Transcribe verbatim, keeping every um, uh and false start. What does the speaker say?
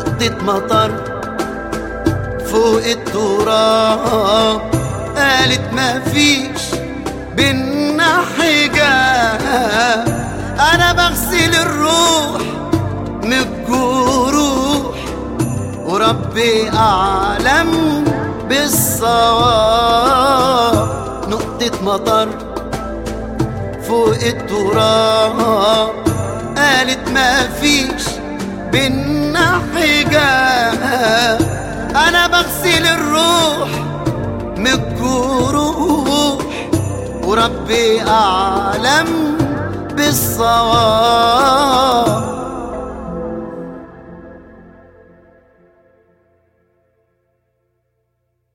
نقطة مطر فوق التراب، قالت ما فيش بينا حجاب. انا بغسل الروح من الجروح وربي اعلم بالصواب. نقطة مطر فوق التراب، قالت ما فيش بينا حجاب. انا بغسل الروح من الجروح وربي اعلم بالصواب.